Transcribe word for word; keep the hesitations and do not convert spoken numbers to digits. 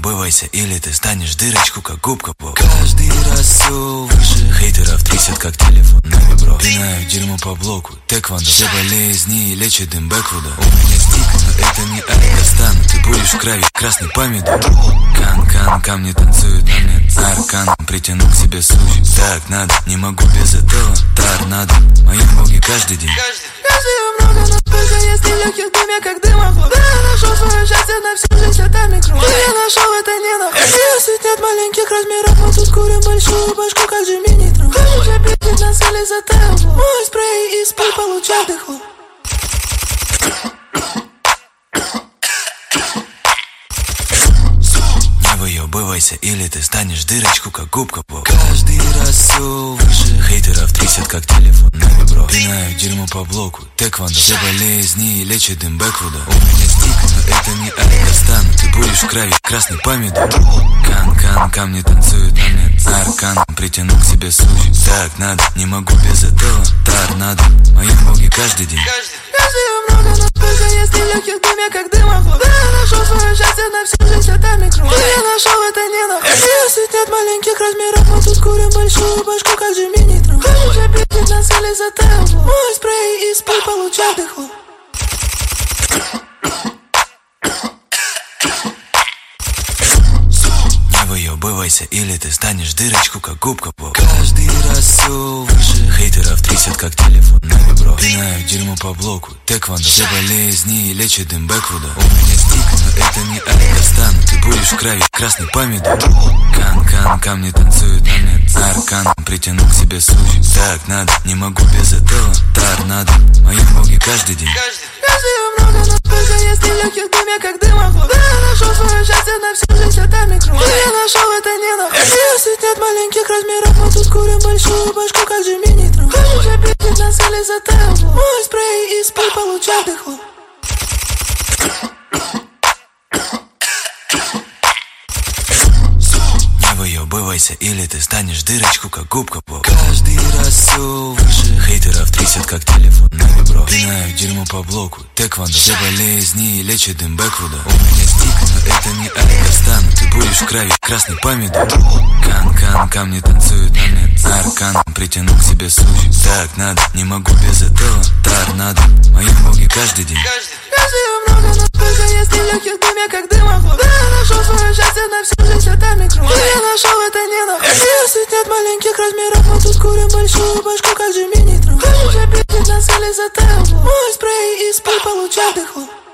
выебывайся, или ты станешь дырочку, как губка поп. Каждый раз все выше. Хейтеров трясет, как телефон на вибро. Пинаю дерьмо по блоку, тэквондо. Все болезни лечит дым Бэквуда. У меня стик, но это не Айкостан. Ты будешь в крови, красный помидор. Кан-кан, камни танцуют на мне. Аркан, притяну к себе суши. Так надо, не могу без этого. Торнадо, мои боги каждый день. Каждый много, но только если легких дымя, как дымоход. Да, я нашел свое счастье на всю жизнь, это микро. Да, я нашел это не на Если нет маленьких размеров, мы тут курим большую башку, как же мини-трон. Хочешь обидеть нас или затаял? Мой спрей из пуль получал дыхло. Выебывайся, или ты станешь дырочку, как губка поп. Каждый раз все выше. Хейтеров трясет, как телефон на вибро. Пинаю дерьмо по блоку, тэквондо. Все болезни лечит дым Бэквуда. У меня стик, но это не Айкостан. Ты будешь в крови, красный помидор. Кан-кан, камни танцуют на мне. Аркан, притяну к себе суши. Так надо, не могу без этого. Торнадо, мои боги каждый день. Каждый много, но только если легких дымя, как дымоход. Да, я нашел свое счастье на всю жизнь, это микро. Да, я нашел это не на Если нет маленьких размеров, мы тут курим большую башку, как же мини-трон. Хочешь обидеть нас или затаял? Мой спрей из пуль получал дыхло. Выебывайся, или ты станешь дырочку, как губка поп. Каждый раз все выше. Хейтеров трясет, как телефон на вибро. Пинаю дерьмо по блоку, тэквондо. Все болезни лечит дым Бэквуда. У меня стик, но это не Айкостан. Ты будешь в крови, красный помидор. Кан-кан, камни танцуют на мне. Аркан, притяну к себе суши. Так надо, не могу без этого. Торнадо, мои боги каждый день. Каждый много, но только если легких дымя, как дымоход. Да, я нашел свое счастье на всю жизнь, это микро. Да, я нашел это не на Если нет маленьких размеров, мы тут курим большую башку, как же мини-трон. Хочешь обидеть нас или затаял? Мой спрей из пуль получал дыхло. Выебывайся, или ты станешь дырочку, как губка поп. Каждый раз все выше. Хейтеров трясет, как телефон на вибро. Пинаю дерьмо по блоку, тэквондо. Все болезни лечит дым Бэквуда. У меня стик, но это не Айкостан. Ты будешь в крови, красный помидор. Кан-кан, камни танцуют на мне. Аркан, притяну к себе суши. Так надо, не могу без этого. Торнадо, мои боги каждый день. Каждый много, но только если легких дымя, как дымоход. Да, я нашел свое счастье на всю жизнь, это микро. Да, я нашел это не на Если нет маленьких размеров, мы тут курим большую башку, как же мини-трон. Хочешь обидеть нас или затаял? Мой спрей из пуль получал дыхло.